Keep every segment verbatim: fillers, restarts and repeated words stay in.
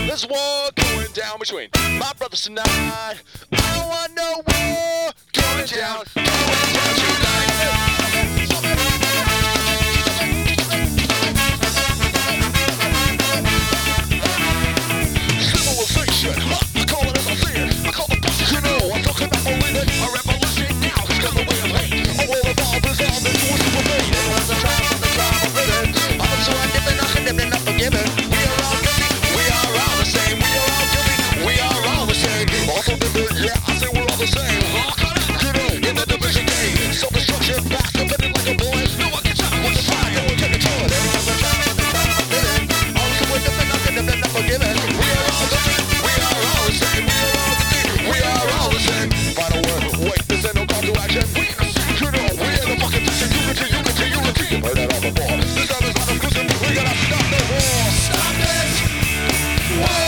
There's war going down between my brothers tonight. I don't want no war going down, going down tonight. Civilization, I call it as I see it. I call the bullshit, you know. I'm talking about believing a revolution now. It's got the way of hate. A world of all dissolved into a super fate. It was a trial of the crime of living. I'm so undipping, I'm condemned, not forgiven. We are all guilty, we are all the same. We are all guilty, we are all the same. Also different, yeah, I say we're all the same. You know, in the division game, self-destruction, past, offended like a boy. No one gets out with the fire, no one can control it. It was a trial of the crime of living. I'm so undipping, I'm condemned, not forgiven. We are all guilty, we are all the same. We are all guilty, we are all the same. Final word, wait, this ain't no call to action. We are the same, you know, we are the fucking vision. Unity, unity, unity. You've heard that all before. This time is not inclusive, we gotta stop the war. Stop this war.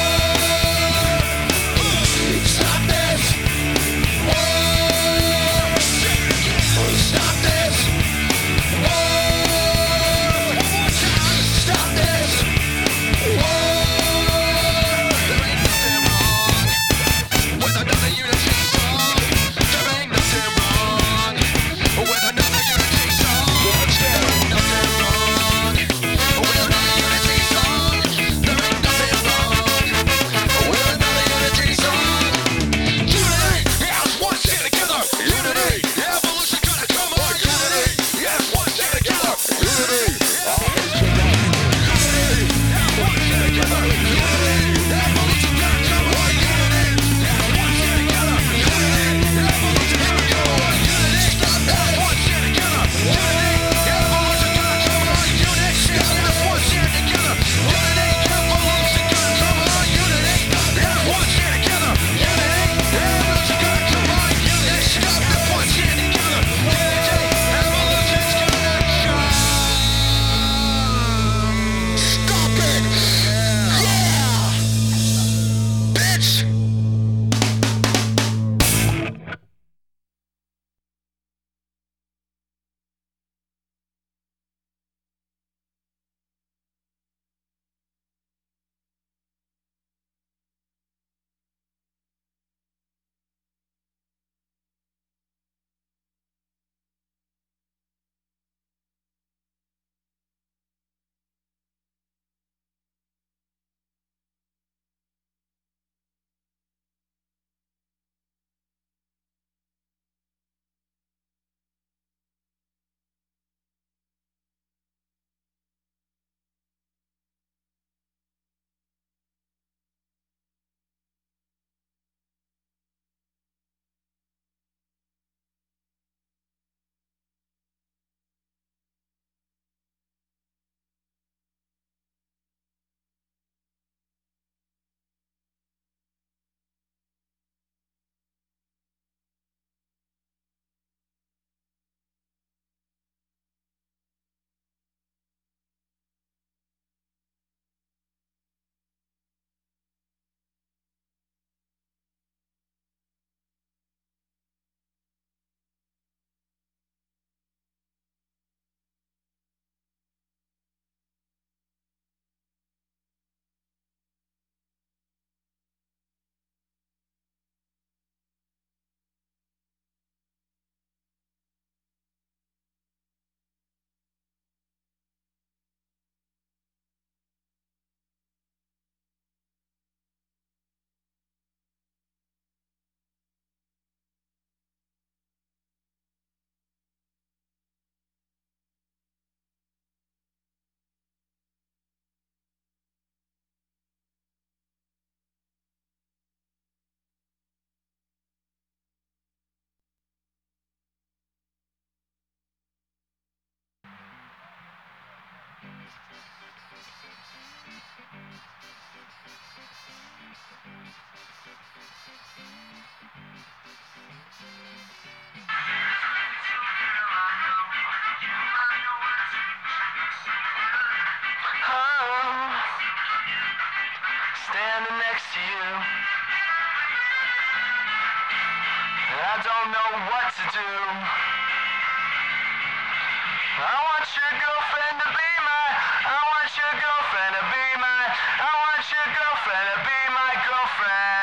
Stop this war. Stop this war. Stop this war. There ain't nothing wrong with another unity song. There ain't nothing wrong with another unity song. There ain't nothing wrong with another unity song. There ain't nothing wrong with another unity song. Unity, yes, one stay together. Unity, evolution gonna come on. Unity, yes, one stay together. Unity, unity, yes, one stay together. Unity, evolution gonna come on. Unity, yes, one stay together. Unity, evolution here we go. Unity, stop that, one stay together. Unity, evolution gonna come on. Unity, stop this, one stay together. Unity, evolution gonna come on. Unity, yes, one stay together. Unity, evolution gonna come on. Unity, stop this, one stay together. Unity, evolution's gonna come. Stop it! Yeah! Bitch! Standing next to you, I don't know what to do. I want your girlfriend to be mine. I want your girlfriend to be mine. I want your girlfriend to be friend.